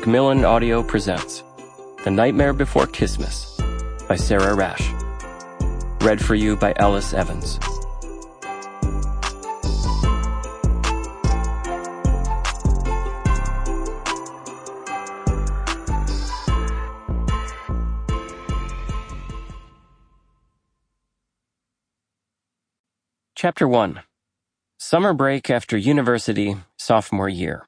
Macmillan Audio presents The Nightmare Before Christmas by Sarah Rash. Read for you by Ellis Evans. Chapter 1. Summer break after university, sophomore year.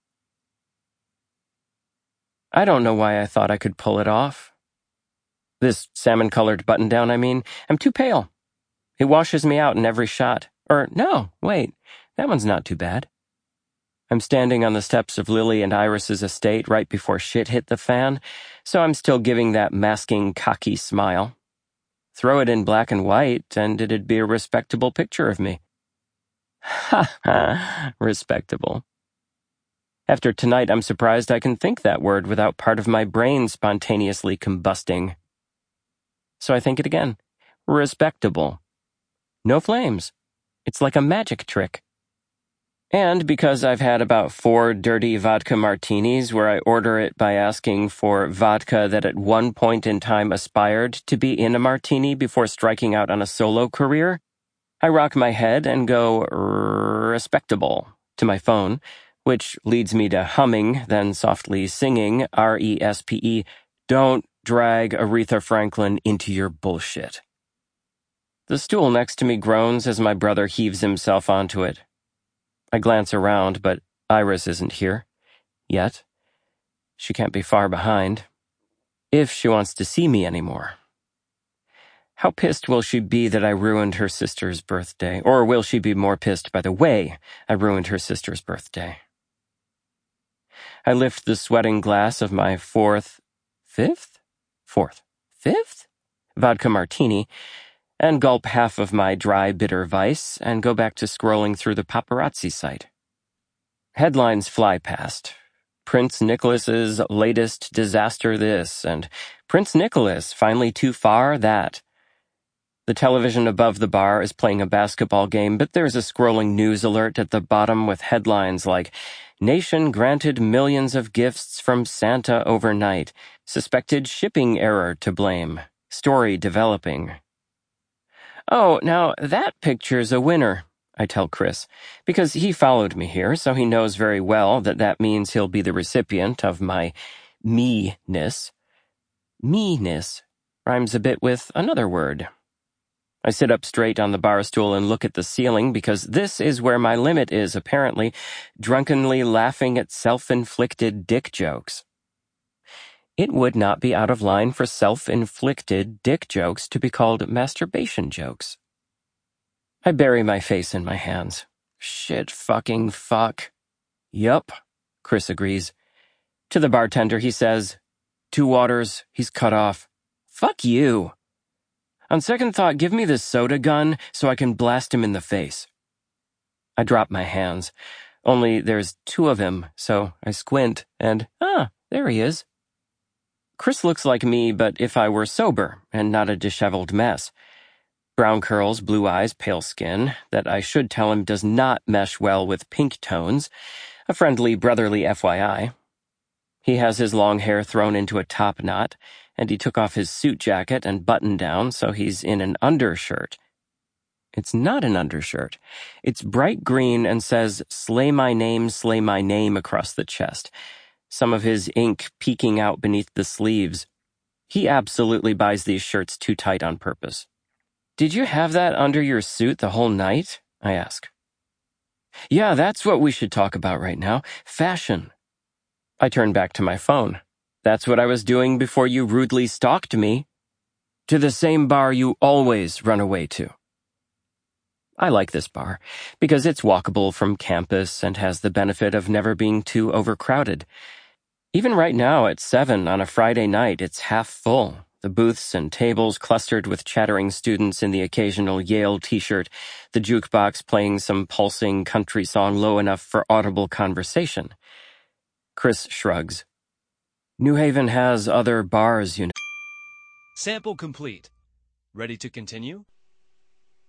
I don't know why I thought I could pull it off. This salmon-colored button-down, I'm too pale. It washes me out in every shot. Or, no, wait, that one's not too bad. I'm standing on the steps of Lily and Iris's estate right before shit hit the fan, so I'm still giving that masking, cocky smile. Throw it in black and white, and it'd be a respectable picture of me. Ha ha, respectable. After tonight, I'm surprised I can think that word without part of my brain spontaneously combusting. So I think it again. Respectable. No flames. It's like a magic trick. And because I've had about 4 dirty vodka martinis where I order it by asking for vodka that at one point in time aspired to be in a martini before striking out on a solo career, I rock my head and go respectable to my phone, which leads me to humming, then softly singing, R-E-S-P-E, don't drag Aretha Franklin into your bullshit. The stool next to me groans as my brother heaves himself onto it. I glance around, but Iris isn't here. Yet. She can't be far behind. If she wants to see me anymore. How pissed will she be that I ruined her sister's birthday? Or will she be more pissed by the way I ruined her sister's birthday? I lift the sweating glass of my fifth vodka martini and gulp half of my dry, bitter vice and go back to scrolling through the paparazzi site. Headlines fly past. Prince Nicholas's latest disaster this, and Prince Nicholas finally too far that. The television above the bar is playing a basketball game, but there's a scrolling news alert at the bottom with headlines like, Nation granted millions of gifts from Santa overnight. Suspected shipping error to blame. Story developing. Oh, now that picture's a winner, I tell Chris, because he followed me here, so he knows very well that that means he'll be the recipient of my me-ness. Me-ness rhymes a bit with another word. I sit up straight on the bar stool and look at the ceiling because this is where my limit is, apparently, drunkenly laughing at self-inflicted dick jokes. It would not be out of line for self-inflicted dick jokes to be called masturbation jokes. I bury my face in my hands. Shit fucking fuck. Yup, Chris agrees. To the bartender he says, 2 waters, he's cut off. Fuck you. On second thought, give me this soda gun so I can blast him in the face. I drop my hands. Only there's 2 of him, so I squint and, there he is. Chris looks like me, but if I were sober and not a disheveled mess. Brown curls, blue eyes, pale skin, that I should tell him does not mesh well with pink tones. A friendly, brotherly FYI. He has his long hair thrown into a top knot, and he took off his suit jacket and button-down, so he's in an undershirt. It's not an undershirt. It's bright green and says, slay my name across the chest. Some of his ink peeking out beneath the sleeves. He absolutely buys these shirts too tight on purpose. Did you have that under your suit the whole night? I ask. Yeah, that's what we should talk about right now. Fashion. I turn back to my phone. That's what I was doing before you rudely stalked me. To the same bar you always run away to. I like this bar, because it's walkable from campus and has the benefit of never being too overcrowded. Even right now at 7 on a Friday night, it's half full. The booths and tables clustered with chattering students in the occasional Yale t-shirt, the jukebox playing some pulsing country song low enough for audible conversation. Chris shrugs. New Haven has other bars, you know. Sample complete. Ready to continue?